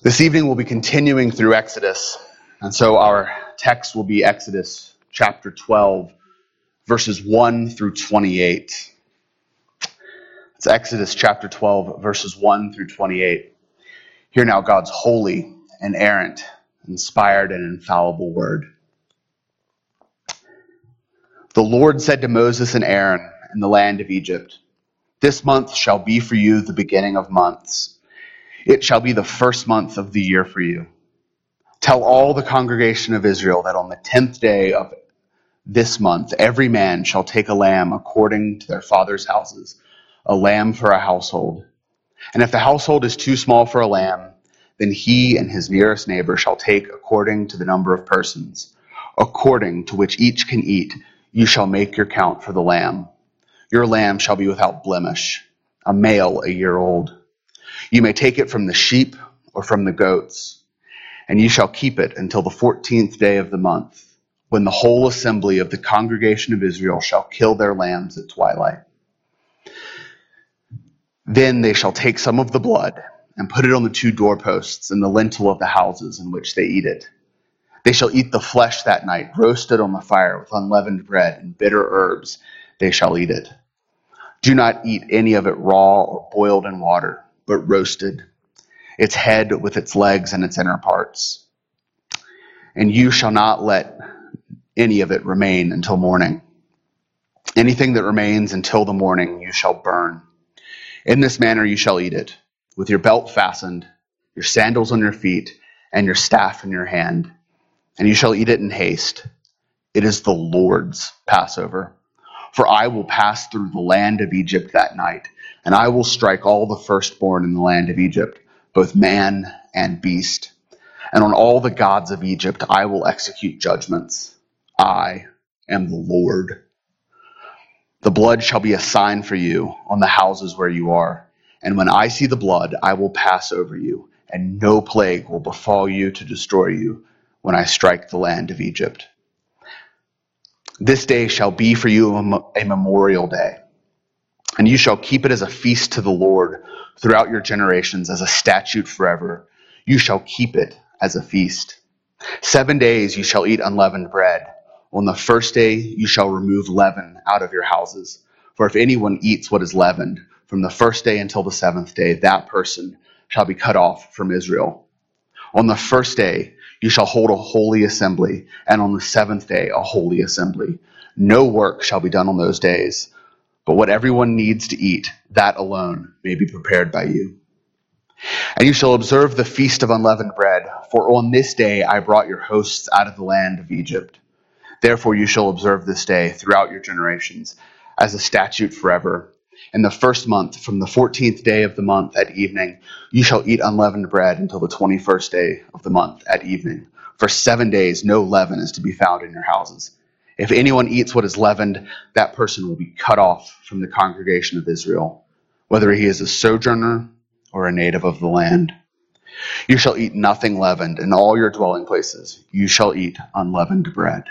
This evening we'll be continuing through Exodus, and so our text will be Exodus chapter 12, verses 1 through 28. It's Exodus chapter 12, verses 1 through 28. Hear now God's holy, inerrant, inspired, and infallible word. The Lord said to Moses and Aaron in the land of Egypt, "This month shall be for you the beginning of months. It shall be the first month of the year for you. Tell all the congregation of Israel that on the 10th day of this month, every man shall take a lamb according to their father's houses, a lamb for a household. And if the household is too small for a lamb, then he and his nearest neighbor shall take according to the number of persons, according to which each can eat. You shall make your count for the lamb. Your lamb shall be without blemish, a male a year old. You may take it from the sheep or from the goats, and you shall keep it until the 14th day of the month, when the whole assembly of the congregation of Israel shall kill their lambs at twilight. Then they shall take some of the blood and put it on the two doorposts and the lintel of the houses in which they eat it. They shall eat the flesh that night, roasted on the fire with unleavened bread and bitter herbs. They shall eat it. Do not eat any of it raw or boiled in water, but roasted, its head with its legs and its inner parts. And you shall not let any of it remain until morning. Anything that remains until the morning you shall burn. In this manner you shall eat it, with your belt fastened, your sandals on your feet, and your staff in your hand. And you shall eat it in haste. It is the Lord's Passover. For I will pass through the land of Egypt that night, and I will strike all the firstborn in the land of Egypt, both man and beast. And on all the gods of Egypt I will execute judgments. I am the Lord. The blood shall be a sign for you on the houses where you are. And when I see the blood, I will pass over you, and no plague will befall you to destroy you when I strike the land of Egypt. This day shall be for you a memorial day, and you shall keep it as a feast to the Lord throughout your generations, as a statute forever. You shall keep it as a feast. 7 days you shall eat unleavened bread. On the first day you shall remove leaven out of your houses. For if anyone eats what is leavened from the first day until the 7th day, that person shall be cut off from Israel. On the first day you shall hold a holy assembly, and on the 7th day a holy assembly. No work shall be done on those days, but what everyone needs to eat, that alone may be prepared by you. And you shall observe the feast of unleavened bread, for on this day I brought your hosts out of the land of Egypt. Therefore you shall observe this day throughout your generations as a statute forever. In the first month, from the 14th day of the month at evening, you shall eat unleavened bread until the 21st day of the month at evening. For 7 days no leaven is to be found in your houses. If anyone eats what is leavened, that person will be cut off from the congregation of Israel, whether he is a sojourner or a native of the land. You shall eat nothing leavened in all your dwelling places. You shall eat unleavened bread."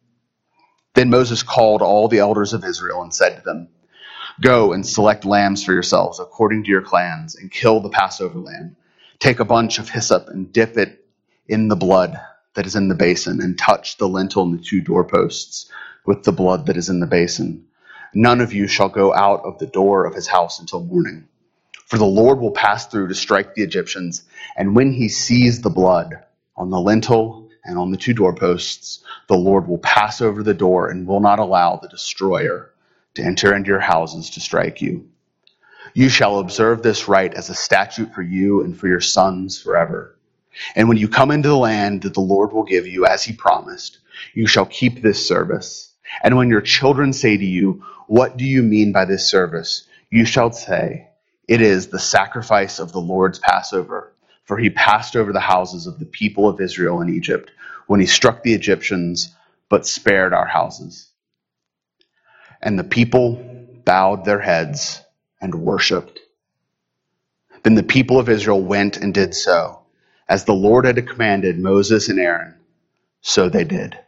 Then Moses called all the elders of Israel and said to them, "Go and select lambs for yourselves according to your clans, and kill the Passover lamb. Take a bunch of hyssop and dip it in the blood that is in the basin, and touch the lintel and the two doorposts with the blood that is in the basin. None of you shall go out of the door of his house until morning. For the Lord will pass through to strike the Egyptians, and when he sees the blood on the lintel and on the two doorposts, the Lord will pass over the door and will not allow the destroyer to enter into your houses to strike you. You shall observe this rite as a statute for you and for your sons forever. And when you come into the land that the Lord will give you, as he promised, you shall keep this service. And when your children say to you, 'What do you mean by this service?' you shall say, 'It is the sacrifice of the Lord's Passover, for he passed over the houses of the people of Israel in Egypt when he struck the Egyptians, but spared our houses.'" And the people bowed their heads and worshipped. Then the people of Israel went and did so, as the Lord had commanded Moses and Aaron, so they did.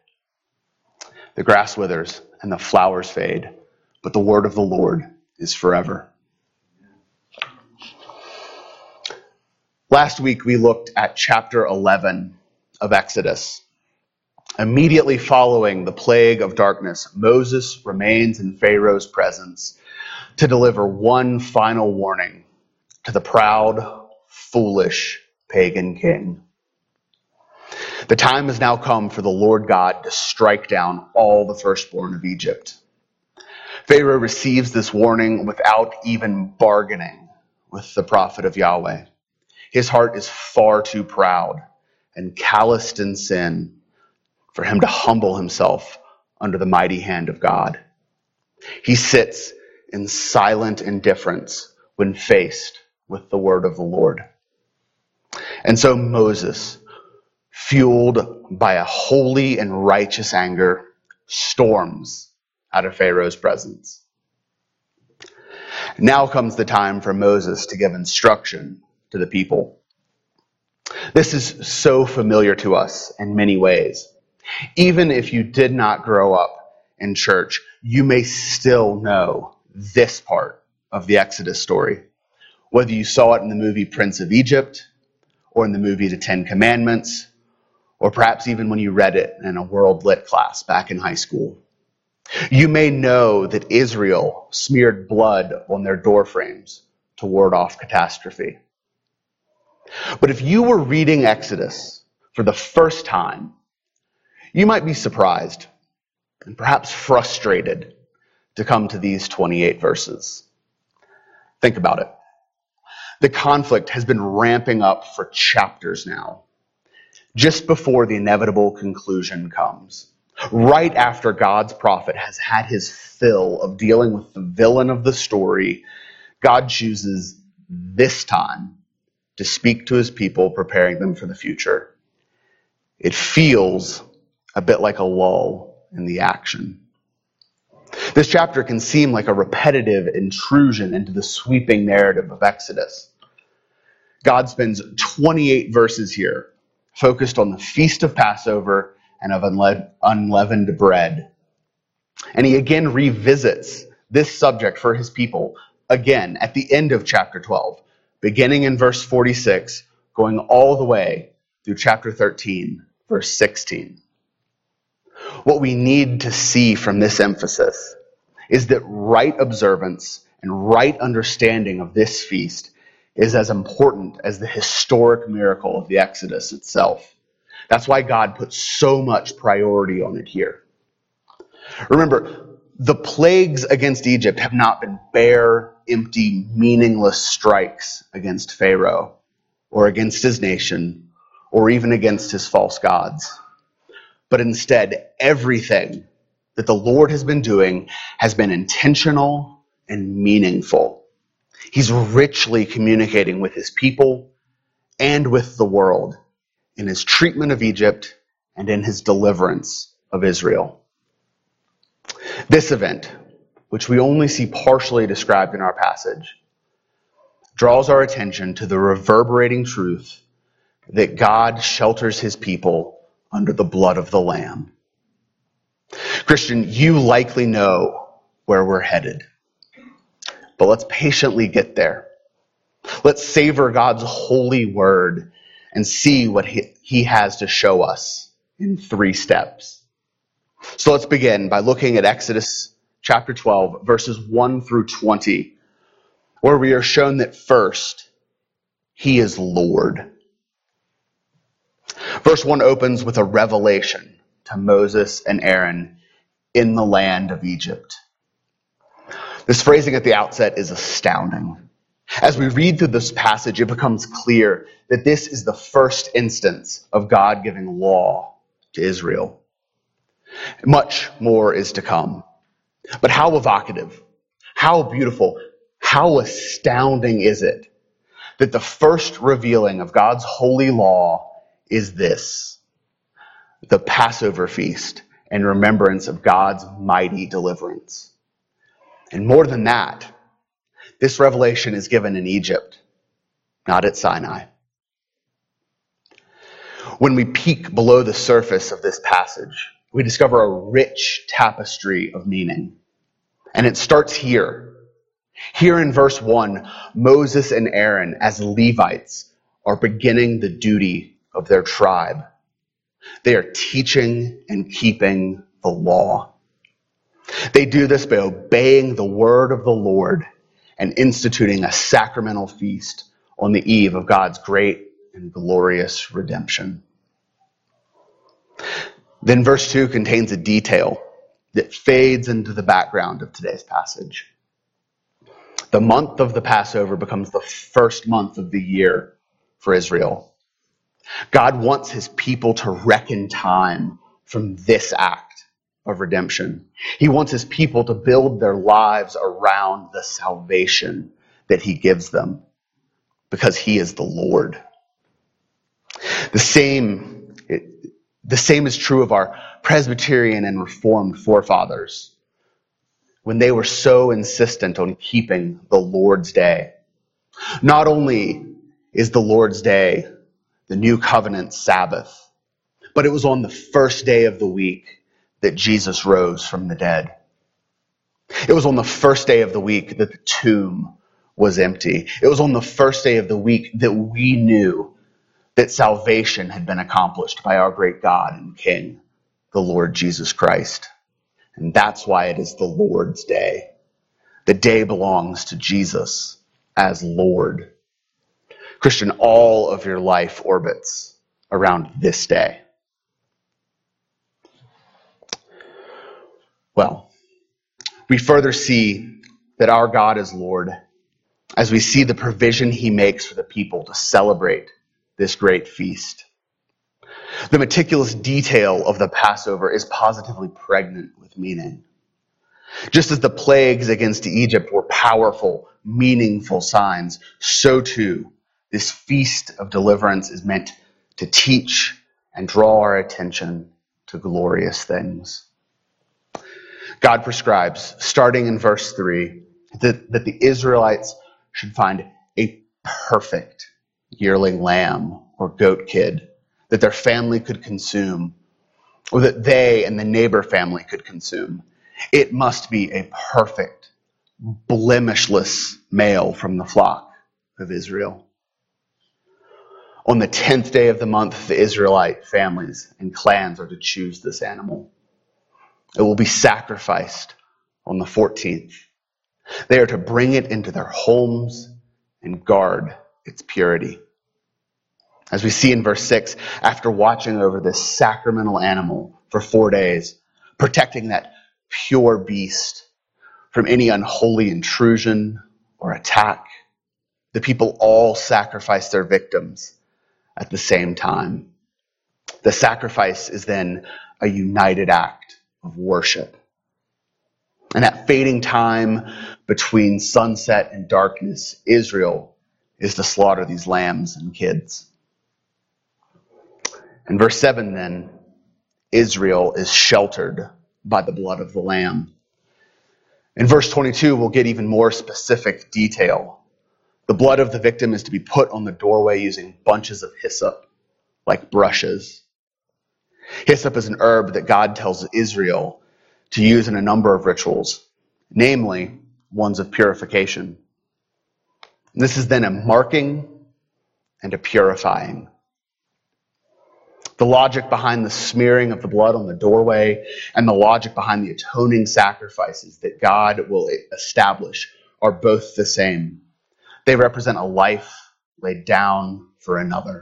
The grass withers and the flowers fade, but the word of the Lord is forever. Last week, we looked at chapter 11 of Exodus. Immediately following the plague of darkness, Moses remains in Pharaoh's presence to deliver one final warning to the proud, foolish pagan king. The time has now come for the Lord God to strike down all the firstborn of Egypt. Pharaoh receives this warning without even bargaining with the prophet of Yahweh. His heart is far too proud and calloused in sin for him to humble himself under the mighty hand of God. He sits in silent indifference when faced with the word of the Lord. And so Moses, fueled by a holy and righteous anger, storms out of Pharaoh's presence. Now comes the time for Moses to give instruction to the people. This is so familiar to us in many ways. Even if you did not grow up in church, you may still know this part of the Exodus story. Whether you saw it in the movie Prince of Egypt, or in the movie The Ten Commandments, or perhaps even when you read it in a World Lit class back in high school. You may know that Israel smeared blood on their door frames to ward off catastrophe. But if you were reading Exodus for the first time, you might be surprised and perhaps frustrated to come to these 28 verses. Think about it. The conflict has been ramping up for chapters now, just before the inevitable conclusion comes. Right after God's prophet has had his fill of dealing with the villain of the story, God chooses this time to speak to his people, preparing them for the future. It feels a bit like a lull in the action. This chapter can seem like a repetitive intrusion into the sweeping narrative of Exodus. God spends 28 verses here focused on the Feast of Passover and of unleavened bread. And he again revisits this subject for his people again at the end of chapter 12, beginning in verse 46, going all the way through chapter 13, verse 16. What we need to see from this emphasis is that right observance and right understanding of this feast is as important as the historic miracle of the Exodus itself. That's why God put so much priority on it here. Remember, the plagues against Egypt have not been bare, empty, meaningless strikes against Pharaoh or against his nation or even against his false gods. But instead, everything that the Lord has been doing has been intentional and meaningful. He's richly communicating with his people and with the world in his treatment of Egypt and in his deliverance of Israel. This event, which we only see partially described in our passage, draws our attention to the reverberating truth that God shelters his people under the blood of the Lamb. Christian, you likely know where we're headed, but let's patiently get there. Let's savor God's holy word and see what he has to show us in 3 steps. So let's begin by looking at Exodus chapter 12, verses 1 through 20, where we are shown that first, he is Lord. Verse 1 opens with a revelation to Moses and Aaron in the land of Egypt. This phrasing at the outset is astounding. As we read through this passage, it becomes clear that this is the first instance of God giving law to Israel. Much more is to come. But how evocative, how beautiful, how astounding is it that the first revealing of God's holy law is this: the Passover feast in remembrance of God's mighty deliverance. And more than that, this revelation is given in Egypt, not at Sinai. When we peek below the surface of this passage, we discover a rich tapestry of meaning. And it starts here. Here in verse 1, Moses and Aaron, as Levites, are beginning the duty of their tribe. They are teaching and keeping the law. They do this by obeying the word of the Lord and instituting a sacramental feast on the eve of God's great and glorious redemption. Then verse 2 contains a detail that fades into the background of today's passage. The month of the Passover becomes the first month of the year for Israel. God wants his people to reckon time from this act of redemption. He wants his people to build their lives around the salvation that he gives them, because he is the Lord. The same is true of our Presbyterian and Reformed forefathers when they were so insistent on keeping the Lord's Day. Not only is the Lord's Day the New Covenant Sabbath, but it was on the first day of the week that Jesus rose from the dead. It was on the first day of the week that the tomb was empty. It was on the first day of the week that we knew that salvation had been accomplished by our great God and King, the Lord Jesus Christ. And that's why it is the Lord's Day. The day belongs to Jesus as Lord. Christian, all of your life orbits around this day. Well, we further see that our God is Lord as we see the provision he makes for the people to celebrate this great feast. The meticulous detail of the Passover is positively pregnant with meaning. Just as the plagues against Egypt were powerful, meaningful signs, so too this feast of deliverance is meant to teach and draw our attention to glorious things. God prescribes, starting in verse 3, that the Israelites should find a perfect yearling lamb or goat kid that their family could consume, or that they and the neighbor family could consume. It must be a perfect, blemishless male from the flock of Israel. On the 10th day of the month, the Israelite families and clans are to choose this animal. It will be sacrificed on the 14th. They are to bring it into their homes and guard its purity. As we see in verse 6, after watching over this sacramental animal for 4 days, protecting that pure beast from any unholy intrusion or attack, the people all sacrifice their victims at the same time. The sacrifice is then a united act of worship. And that fading time between sunset and darkness, Israel is to slaughter these lambs and kids. In verse 7 then, Israel is sheltered by the blood of the lamb. In verse 22, we'll get even more specific detail. The blood of the victim is to be put on the doorway using bunches of hyssop, like brushes. Hyssop is an herb that God tells Israel to use in a number of rituals, namely ones of purification. And this is then a marking and a purifying. The logic behind the smearing of the blood on the doorway and the logic behind the atoning sacrifices that God will establish are both the same. They represent a life laid down for another.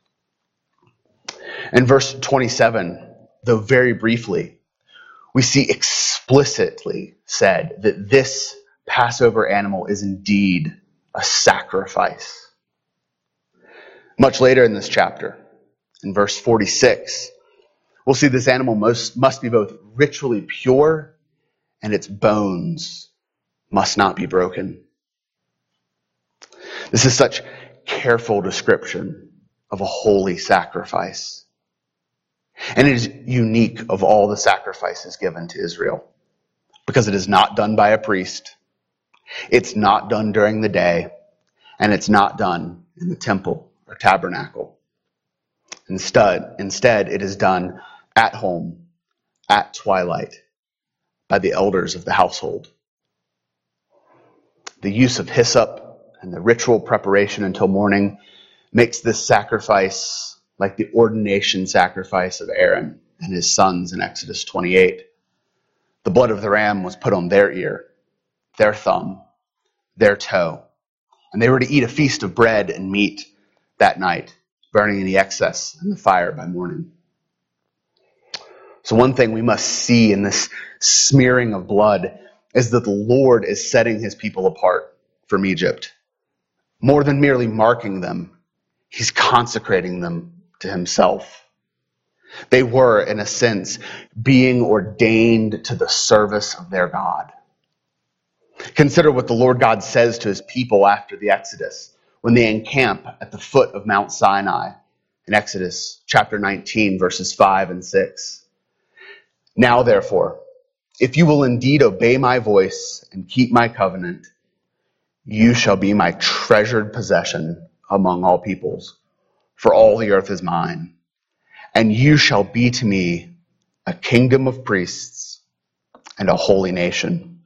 In verse 27, though very briefly, we see explicitly said that this Passover animal is indeed a sacrifice. Much later in this chapter, in verse 46, we'll see this animal must be both ritually pure and its bones must not be broken. This is such careful description of a holy sacrifice. And it is unique of all the sacrifices given to Israel because it is not done by a priest, it's not done during the day, and it's not done in the temple or tabernacle. Instead, it is done at home, at twilight, by the elders of the household. The use of hyssop and the ritual preparation until morning makes this sacrifice like the ordination sacrifice of Aaron and his sons in Exodus 28. The blood of the ram was put on their ear, their thumb, their toe, and they were to eat a feast of bread and meat that night, burning any excess in the fire by morning. So one thing we must see in this smearing of blood is that the Lord is setting his people apart from Egypt. More than merely marking them, he's consecrating them to himself. They were, in a sense, being ordained to the service of their God. Consider what the Lord God says to his people after the Exodus, when they encamp at the foot of Mount Sinai in Exodus chapter 19, verses 5 and 6. Now, therefore, if you will indeed obey my voice and keep my covenant, you shall be my treasured possession among all peoples, for all the earth is mine. And you shall be to me a kingdom of priests and a holy nation.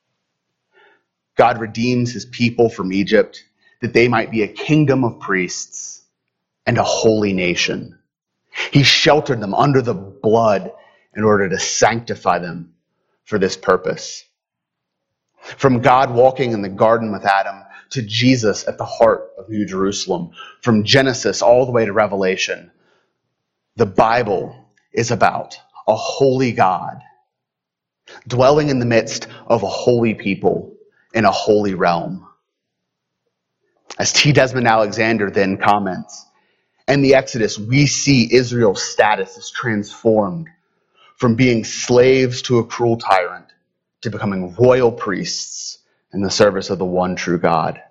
God redeems his people from Egypt that they might be a kingdom of priests and a holy nation. He sheltered them under the blood in order to sanctify them for this purpose. From God walking in the garden with Adam to Jesus at the heart of New Jerusalem, from Genesis all the way to Revelation, the Bible is about a holy God dwelling in the midst of a holy people in a holy realm. As T. Desmond Alexander then comments, in the Exodus, we see Israel's status is transformed from being slaves to a cruel tyrant to becoming royal priests in the service of the one true God.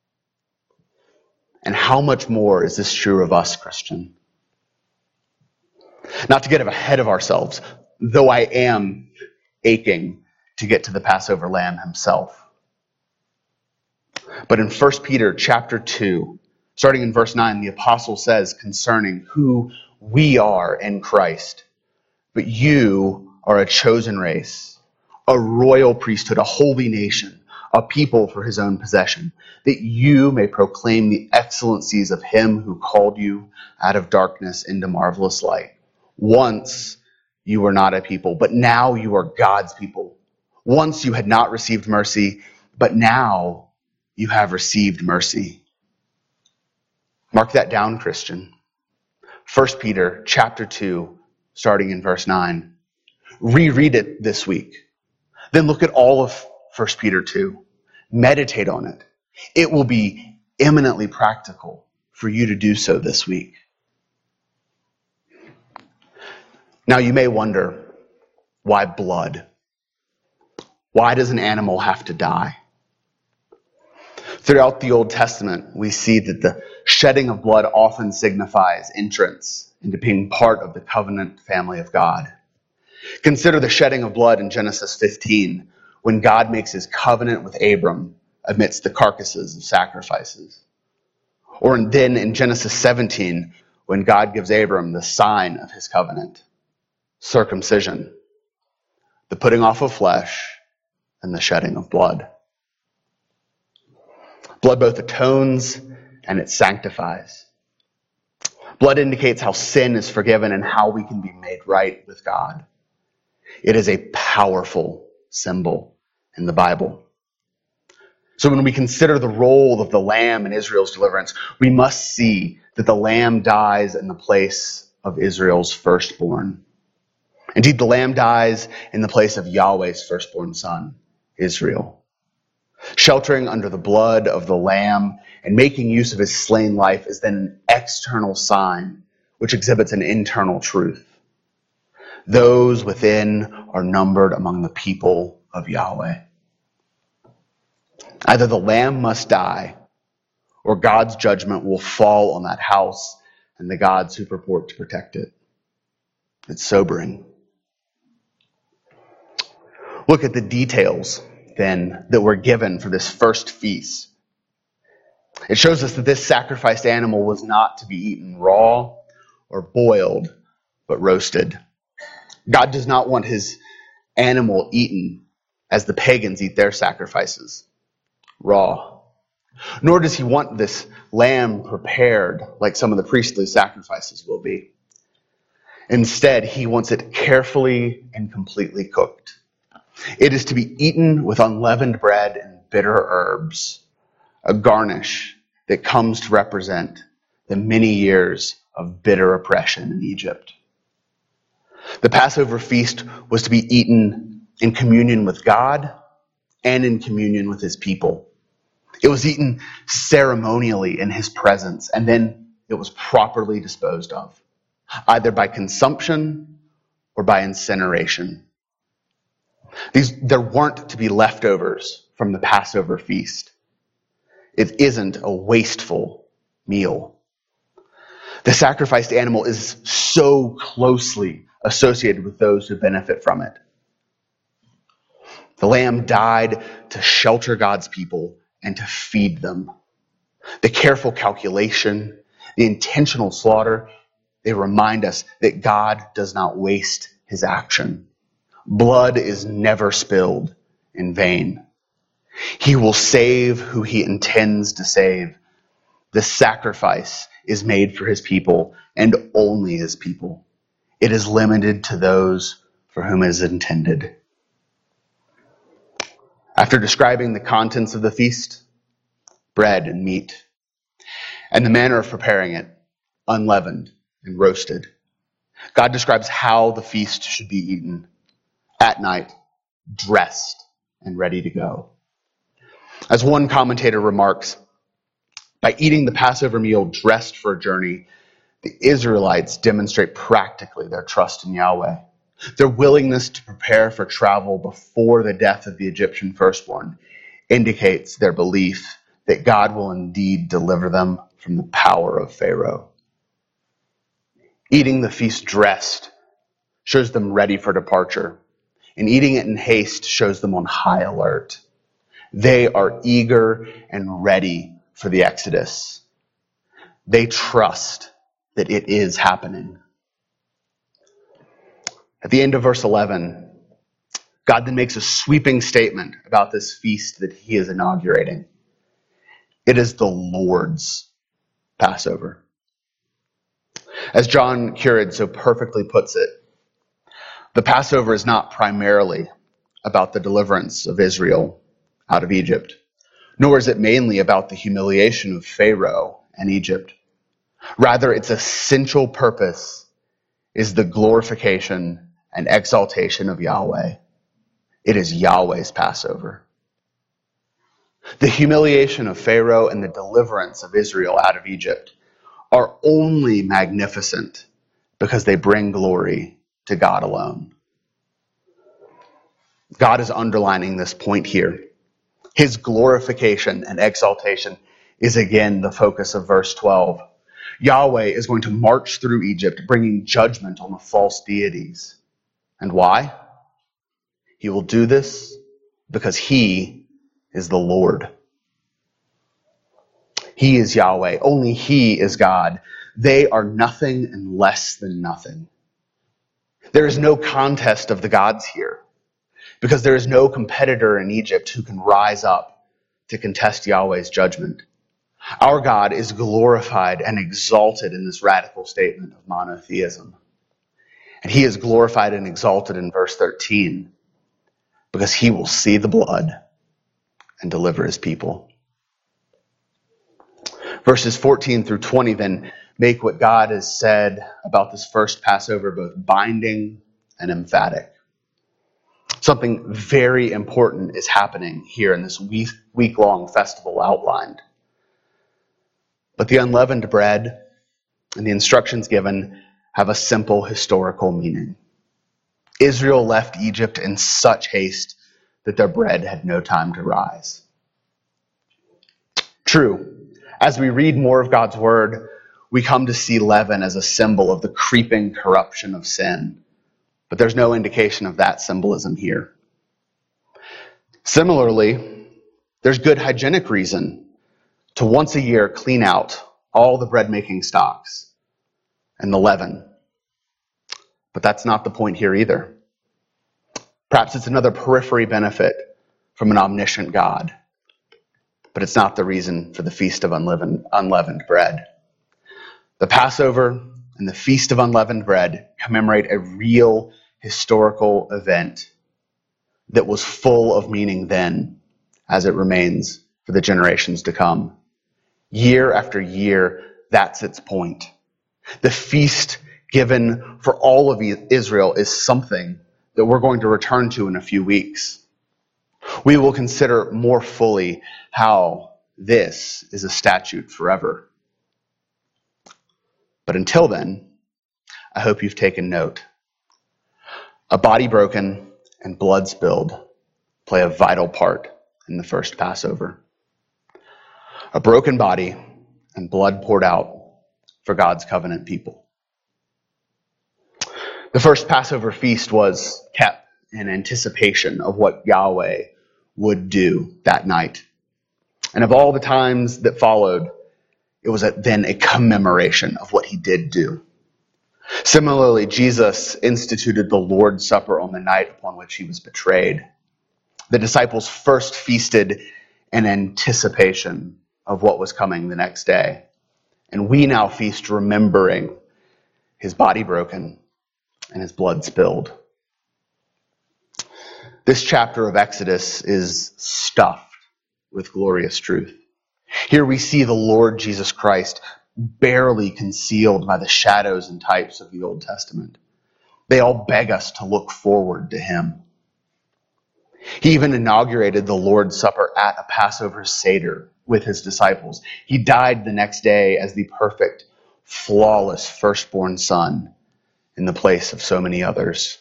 And how much more is this true of us, Christian? Not to get ahead of ourselves, though I am aching to get to the Passover lamb himself. But in 1 Peter chapter 2, starting in verse 9, the apostle says concerning who we are in Christ, but you are a chosen race, a royal priesthood, a holy nation, a people for his own possession, that you may proclaim the excellencies of him who called you out of darkness into marvelous light. Once you were not a people, but now you are God's people. Once you had not received mercy, but now you have received mercy. Mark that down, Christian. 1 Peter chapter 2, starting in verse 9. Reread it this week. Then look at all of 1 Peter 2. Meditate on it. It will be eminently practical for you to do so this week. Now you may wonder, why blood? Why does an animal have to die? Throughout the Old Testament, we see that the shedding of blood often signifies entrance into being part of the covenant family of God. Consider the shedding of blood in Genesis 15, when God makes his covenant with Abram amidst the carcasses of sacrifices. Or then in Genesis 17, when God gives Abram the sign of his covenant, circumcision, the putting off of flesh, and the shedding of blood. Blood both atones and it sanctifies. Blood indicates how sin is forgiven and how we can be made right with God. It is a powerful symbol in the Bible. So when we consider the role of the lamb in Israel's deliverance, we must see that the lamb dies in the place of Israel's firstborn. Indeed, the lamb dies in the place of Yahweh's firstborn son, Israel. Sheltering under the blood of the lamb and making use of his slain life is then an external sign which exhibits an internal truth. Those within are numbered among the people of Yahweh. Either the lamb must die, or God's judgment will fall on that house and the gods who purport to protect it. It's sobering. Look at the details, then, that were given for this first feast. It shows us that this sacrificed animal was not to be eaten raw or boiled, but roasted. God does not want his animal eaten as the pagans eat their sacrifices, raw. Nor does he want this lamb prepared like some of the priestly sacrifices will be. Instead, he wants it carefully and completely cooked. It is to be eaten with unleavened bread and bitter herbs, a garnish that comes to represent the many years of bitter oppression in Egypt. The Passover feast was to be eaten in communion with God and in communion with his people. It was eaten ceremonially in his presence, and then it was properly disposed of, either by consumption or by incineration. There weren't to be leftovers from the Passover feast. It isn't a wasteful meal. The sacrificed animal is so closely associated with those who benefit from it. The lamb died to shelter God's people and to feed them. The careful calculation, the intentional slaughter, they remind us that God does not waste his action. Blood is never spilled in vain. He will save who he intends to save. The sacrifice is made for his people and only his people. It is limited to those for whom it is intended. After describing the contents of the feast, bread and meat, and the manner of preparing it, unleavened and roasted, God describes how the feast should be eaten at night, dressed and ready to go. As one commentator remarks, by eating the Passover meal dressed for a journey, the Israelites demonstrate practically their trust in Yahweh. Their willingness to prepare for travel before the death of the Egyptian firstborn indicates their belief that God will indeed deliver them from the power of Pharaoh. Eating the feast dressed shows them ready for departure, and eating it in haste shows them on high alert. They are eager and ready for the Exodus. They trust that it is happening. At the end of verse 11, God then makes a sweeping statement about this feast that he is inaugurating. It is the Lord's Passover. As John Currid so perfectly puts it, the Passover is not primarily about the deliverance of Israel out of Egypt, nor is it mainly about the humiliation of Pharaoh and Egypt. Rather, its essential purpose is the glorification and exaltation of Yahweh. It is Yahweh's Passover. The humiliation of Pharaoh and the deliverance of Israel out of Egypt are only magnificent because they bring glory to God alone. God is underlining this point here. His glorification and exaltation is again the focus of verse 12. Yahweh is going to march through Egypt, bringing judgment on the false deities. And why? He will do this because he is the Lord. He is Yahweh. Only he is God. They are nothing and less than nothing. There is no contest of the gods here, because there is no competitor in Egypt who can rise up to contest Yahweh's judgment. Our God is glorified and exalted in this radical statement of monotheism. And he is glorified and exalted in verse 13 because he will see the blood and deliver his people. Verses 14 through 20 then make what God has said about this first Passover both binding and emphatic. Something very important is happening here in this week-long festival outlined. But the unleavened bread and the instructions given have a simple historical meaning. Israel left Egypt in such haste that their bread had no time to rise. True, as we read more of God's word, we come to see leaven as a symbol of the creeping corruption of sin. But there's no indication of that symbolism here. Similarly, there's good hygienic reason to once a year clean out all the bread-making stocks and the leaven. But that's not the point here either. Perhaps it's another periphery benefit from an omniscient God. but it's not the reason for the Feast of Unleavened Bread. The Passover and the Feast of Unleavened Bread commemorate a real historical event that was full of meaning then, as it remains for the generations to come. Year after year, that's its point. The feast given for all of Israel is something that we're going to return to in a few weeks. We will consider more fully how this is a statute forever. But until then, I hope you've taken note. A body broken and blood spilled play a vital part in the first Passover. A broken body and blood poured out for God's covenant people. The first Passover feast was kept in anticipation of what Yahweh would do that night. And of all the times that followed, it was then a commemoration of what he did do. Similarly, Jesus instituted the Lord's Supper on the night upon which he was betrayed. The disciples first feasted in anticipation of what was coming the next day. And we now feast remembering his body broken and his blood spilled. This chapter of Exodus is stuffed with glorious truth. Here we see the Lord Jesus Christ barely concealed by the shadows and types of the Old Testament. They all beg us to look forward to him. He even inaugurated the Lord's Supper at a Passover Seder with his disciples. He died the next day as the perfect, flawless firstborn son in the place of so many others.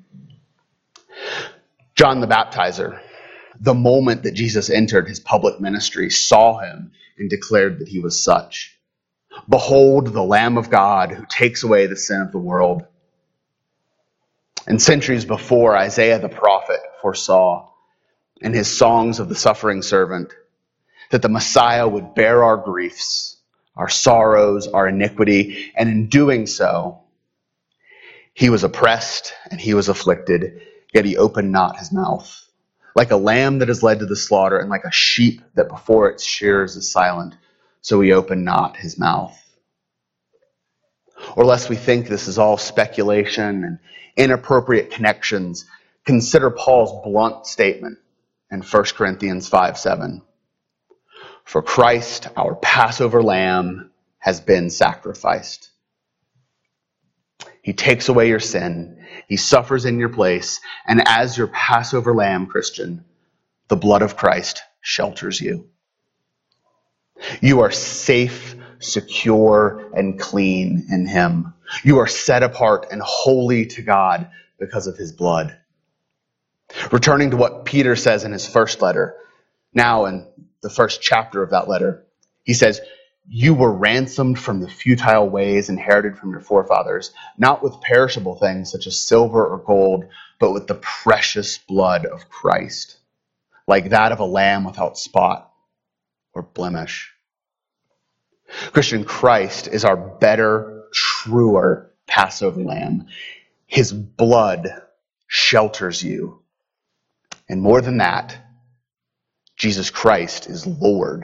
John the Baptizer, the moment that Jesus entered his public ministry, saw him and declared that he was such. Behold the Lamb of God who takes away the sin of the world. And centuries before, Isaiah the prophet foresaw in his songs of the suffering servant that the Messiah would bear our griefs, our sorrows, our iniquity, and in doing so, he was oppressed and he was afflicted, yet he opened not his mouth. Like a lamb that is led to the slaughter, and like a sheep that before its shearers is silent, so he opened not his mouth. Or lest we think this is all speculation and inappropriate connections, consider Paul's blunt statement in 1 Corinthians 5:7. For Christ, our Passover lamb, has been sacrificed. He takes away your sin. He suffers in your place. And as your Passover lamb, Christian, the blood of Christ shelters you. You are safe, secure, and clean in him. You are set apart and holy to God because of his blood. Returning to what Peter says in his first letter, now in the first chapter of that letter, he says, you were ransomed from the futile ways inherited from your forefathers, not with perishable things such as silver or gold, but with the precious blood of Christ, like that of a lamb without spot or blemish. Christian, Christ is our better, truer Passover lamb. His blood shelters you. And more than that, Jesus Christ is Lord.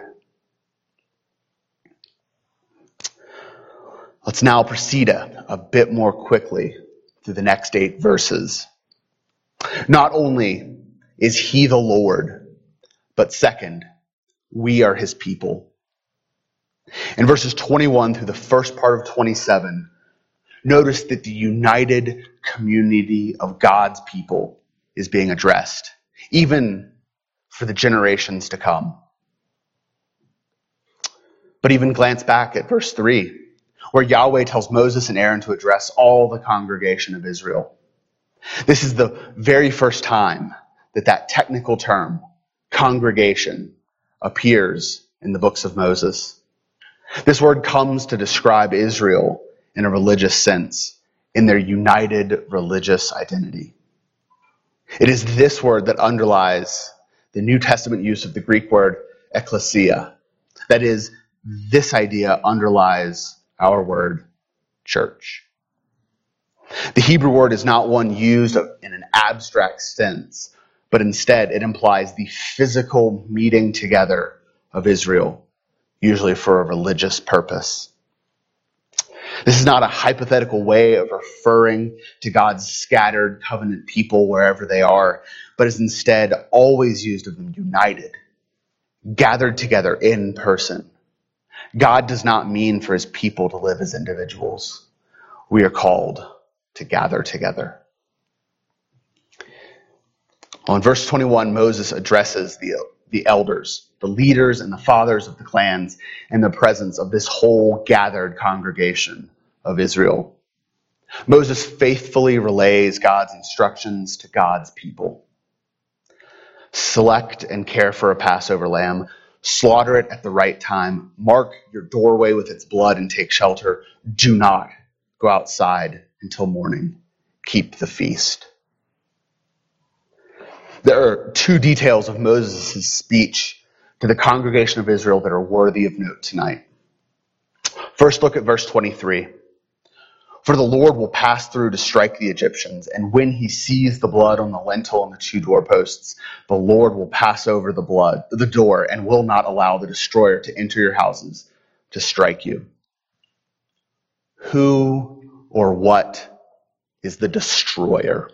Let's now proceed a bit more quickly through the next 8 verses. Not only is he the Lord, but second, we are his people. In verses 21 through the first part of 27, notice that the united community of God's people is being addressed, even for the generations to come. But even glance back at verse 3, where Yahweh tells Moses and Aaron to address all the congregation of Israel. This is the very first time that technical term, congregation, appears in the books of Moses. This word comes to describe Israel in a religious sense, in their united religious identity. It is this word that underlies the New Testament use of the Greek word ekklesia. That is, this idea underlies our word church. The Hebrew word is not one used in an abstract sense, but instead it implies the physical meeting together of Israel, usually for a religious purpose. This is not a hypothetical way of referring to God's scattered covenant people wherever they are, but is instead always used of them united, gathered together in person. God does not mean for his people to live as individuals. We are called to gather together. Well, in verse 21, Moses addresses the elders, the leaders and the fathers of the clans in the presence of this whole gathered congregation of Israel. Moses faithfully relays God's instructions to God's people. Select and care for a Passover lamb. Slaughter it at the right time. Mark your doorway with its blood and take shelter. Do not go outside until morning. Keep the feast. There are two details of Moses' speech to the congregation of Israel that are worthy of note tonight. First, look at verse 23. For the Lord will pass through to strike the Egyptians, and when he sees the blood on the lintel and the two doorposts, the Lord will pass over the door, and will not allow the destroyer to enter your houses to strike you. Who or what is the destroyer?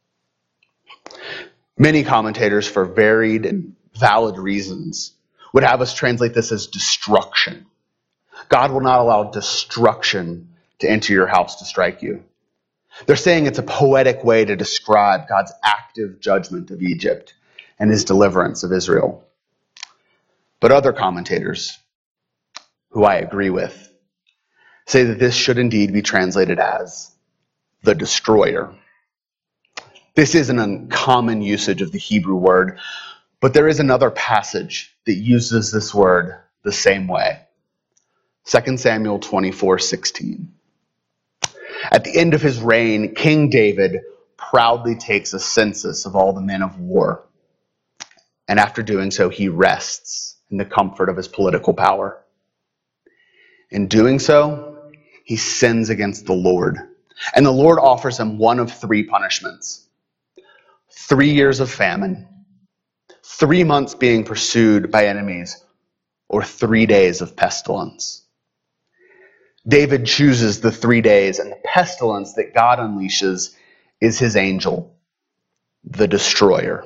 Many commentators, for varied and valid reasons, would have us translate this as destruction. God will not allow destruction to enter your house to strike you. They're saying it's a poetic way to describe God's active judgment of Egypt and his deliverance of Israel. But other commentators, who I agree with, say that this should indeed be translated as the destroyer. This is an uncommon usage of the Hebrew word, but there is another passage that uses this word the same way. 2 Samuel 24:16. At the end of his reign, King David proudly takes a census of all the men of war. And after doing so, he rests in the comfort of his political power. In doing so, he sins against the Lord. And the Lord offers him one of three punishments. 3 years of famine, 3 months being pursued by enemies, or 3 days of pestilence. David chooses the 3 days, and the pestilence that God unleashes is his angel, the destroyer.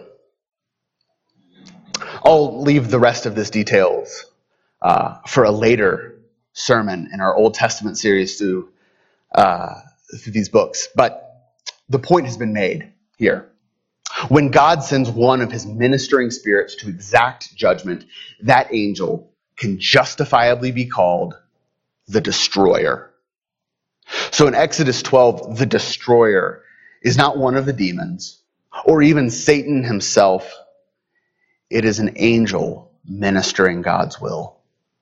I'll leave the rest of this details for a later sermon in our Old Testament series through these books, but the point has been made here. When God sends one of his ministering spirits to exact judgment, that angel can justifiably be called the destroyer. So in Exodus 12, the destroyer is not one of the demons or even Satan himself. It is an angel ministering God's will.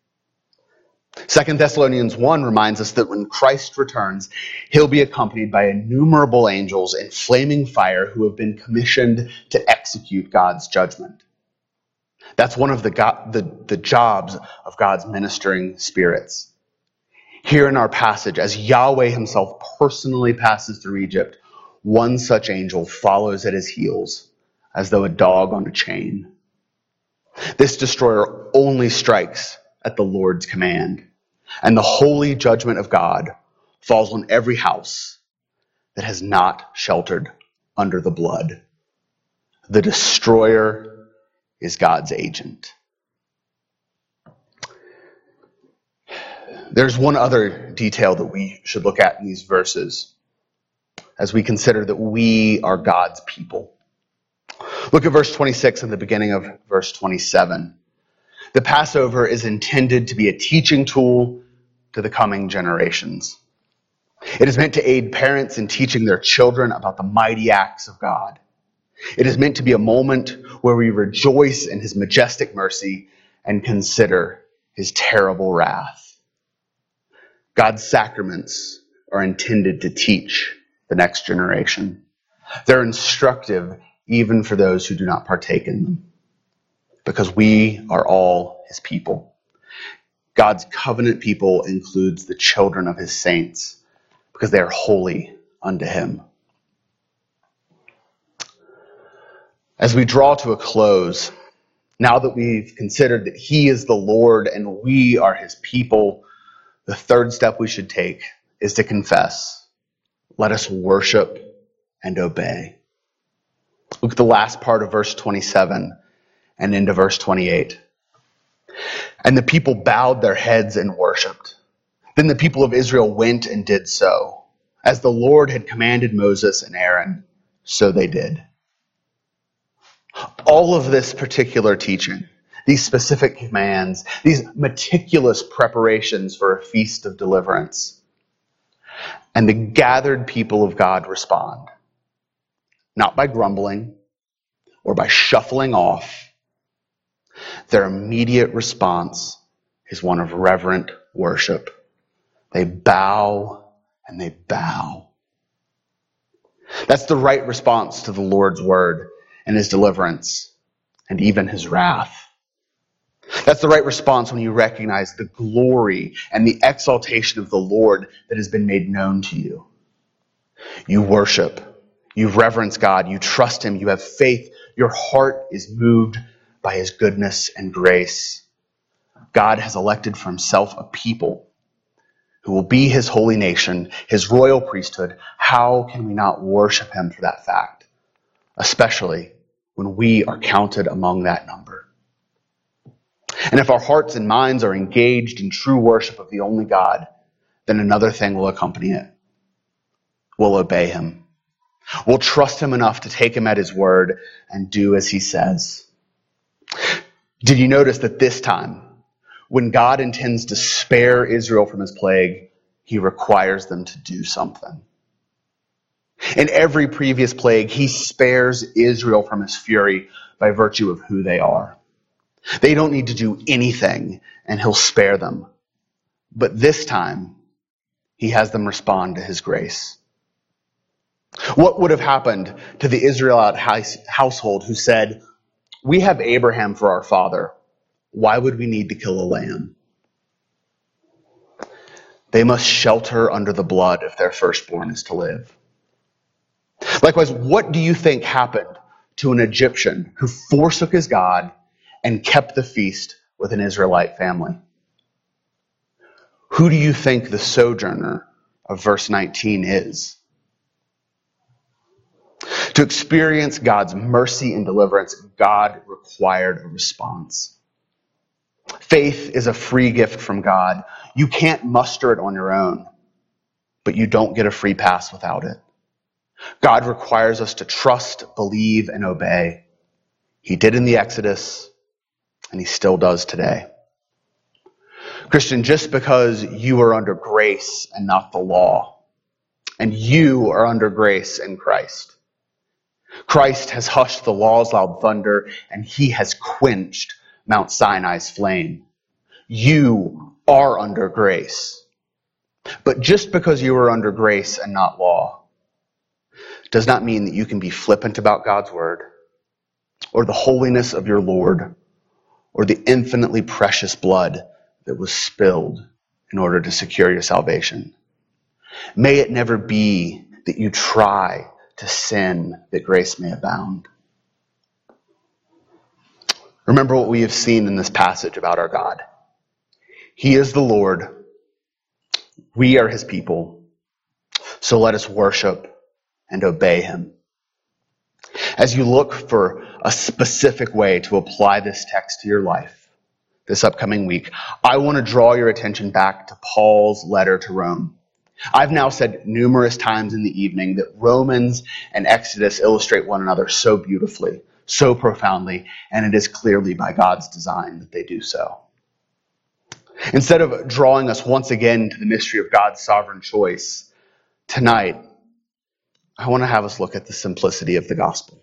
2 Thessalonians 1 reminds us that when Christ returns, he'll be accompanied by innumerable angels in flaming fire who have been commissioned to execute God's judgment. That's one of the jobs of God's ministering spirits. Here in our passage, as Yahweh himself personally passes through Egypt, one such angel follows at his heels as though a dog on a chain. This destroyer only strikes at the Lord's command, and the holy judgment of God falls on every house that has not sheltered under the blood. The destroyer is God's agent. There's one other detail that we should look at in these verses as we consider that we are God's people. Look at verse 26 and the beginning of verse 27. The Passover is intended to be a teaching tool to the coming generations. It is meant to aid parents in teaching their children about the mighty acts of God. It is meant to be a moment where we rejoice in his majestic mercy and consider his terrible wrath. God's sacraments are intended to teach the next generation. They're instructive even for those who do not partake in them, because we are all his people. God's covenant people includes the children of his saints, because they are holy unto him. As we draw to a close, Now that we've considered that he is the Lord and we are his people, the third step we should take is to confess. Let us worship and obey. Look at the last part of verse 27 and into verse 28. And the people bowed their heads and worshipped. Then the people of Israel went and did so. As the Lord had commanded Moses and Aaron, so they did. All of this particular teaching, these specific commands, these meticulous preparations for a feast of deliverance, and the gathered people of God respond, not by grumbling or by shuffling off. Their immediate response is one of reverent worship. They bow and they bow. That's the right response to the Lord's word and his deliverance and even his wrath. That's the right response when you recognize the glory and the exaltation of the Lord that has been made known to you. You worship, you reverence God, you trust him, you have faith, your heart is moved by his goodness and grace. God has elected for himself a people who will be his holy nation, his royal priesthood. How can we not worship him for that fact? Especially when we are counted among that number. And if our hearts and minds are engaged in true worship of the only God, then another thing will accompany it. We'll obey him. We'll trust him enough to take him at his word and do as he says. Did you notice that this time, when God intends to spare Israel from his plague, he requires them to do something? In every previous plague, he spares Israel from his fury by virtue of who they are. They don't need to do anything, and he'll spare them. But this time, he has them respond to his grace. What would have happened to the Israelite household who said, "We have Abraham for our father. Why would we need to kill a lamb?" They must shelter under the blood if their firstborn is to live. Likewise, what do you think happened to an Egyptian who forsook his God and kept the feast with an Israelite family? Who do you think the sojourner of verse 19 is? To experience God's mercy and deliverance, God required a response. Faith is a free gift from God. You can't muster it on your own, but you don't get a free pass without it. God requires us to trust, believe, and obey. He did in the Exodus, and he still does today. Christian, just because you are under grace and not the law, and you are under grace in Christ. Christ has hushed the law's loud thunder, and he has quenched Mount Sinai's flame. You are under grace. But just because you are under grace and not law does not mean that you can be flippant about God's word or the holiness of your Lord or the infinitely precious blood that was spilled in order to secure your salvation. May it never be that you try to sin that grace may abound. Remember what we have seen in this passage about our God. He is the Lord. We are his people. So let us worship and obey him. As you look for a specific way to apply this text to your life this upcoming week, I want to draw your attention back to Paul's letter to Rome. I've now said numerous times in the evening that Romans and Exodus illustrate one another so beautifully, so profoundly, and it is clearly by God's design that they do so. Instead of drawing us once again to the mystery of God's sovereign choice, tonight, I want to have us look at the simplicity of the gospel.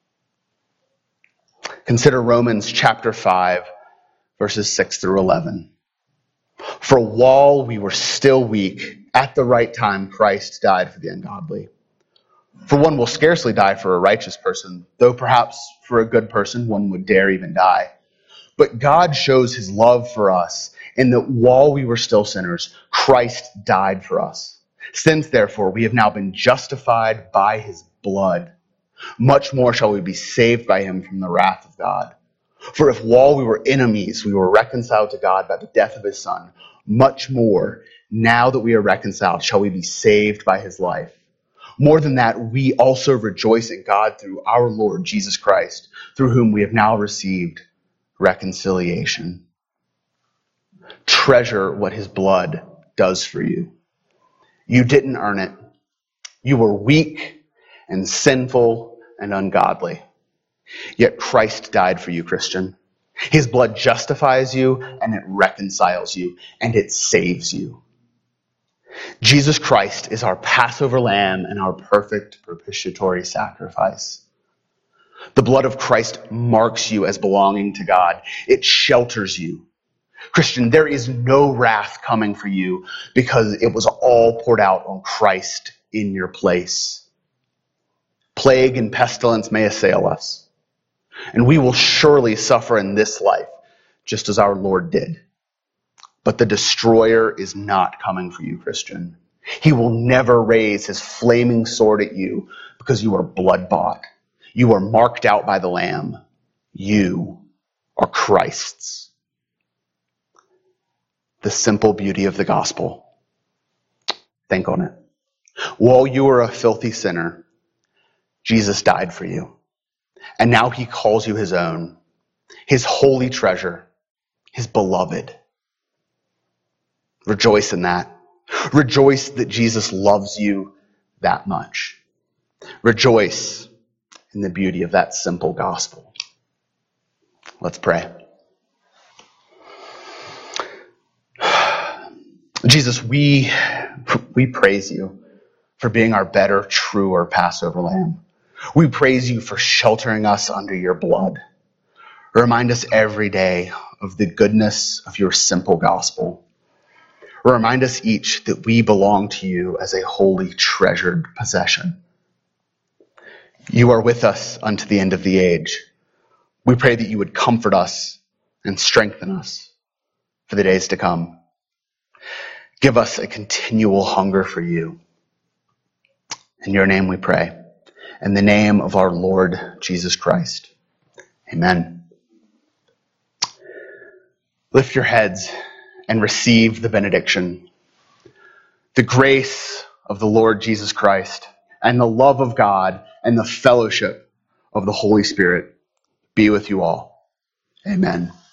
Consider Romans chapter 5, verses 6 through 11. For while we were still weak, at the right time Christ died for the ungodly. For one will scarcely die for a righteous person, though perhaps for a good person one would dare even die. But God shows his love for us in that while we were still sinners, Christ died for us. Since, therefore, we have now been justified by his blood, much more shall we be saved by him from the wrath of God. For if while we were enemies, we were reconciled to God by the death of his Son, much more, now that we are reconciled, shall we be saved by his life. More than that, we also rejoice in God through our Lord Jesus Christ, through whom we have now received reconciliation. Treasure what his blood does for you. You didn't earn it. You were weak and sinful and ungodly. Yet Christ died for you, Christian. His blood justifies you, and it reconciles you, and it saves you. Jesus Christ is our Passover lamb and our perfect propitiatory sacrifice. The blood of Christ marks you as belonging to God. It shelters you. Christian, there is no wrath coming for you because it was all poured out on Christ in your place. Plague and pestilence may assail us, and we will surely suffer in this life, just as our Lord did. But the destroyer is not coming for you, Christian. He will never raise his flaming sword at you because you are blood-bought. You are marked out by the Lamb. You are Christ's. The simple beauty of the gospel. Think on it. While you were a filthy sinner, Jesus died for you. And now he calls you his own, his holy treasure, his beloved. Rejoice in that. Rejoice that Jesus loves you that much. Rejoice in the beauty of that simple gospel. Let's pray. Jesus, we praise you for being our better, truer Passover lamb. We praise you for sheltering us under your blood. Remind us every day of the goodness of your simple gospel. Remind us each that we belong to you as a holy, treasured possession. You are with us unto the end of the age. We pray that you would comfort us and strengthen us for the days to come. Give us a continual hunger for you. In your name we pray. In the name of our Lord Jesus Christ. Amen. Lift your heads and receive the benediction. The grace of the Lord Jesus Christ and the love of God and the fellowship of the Holy Spirit be with you all. Amen.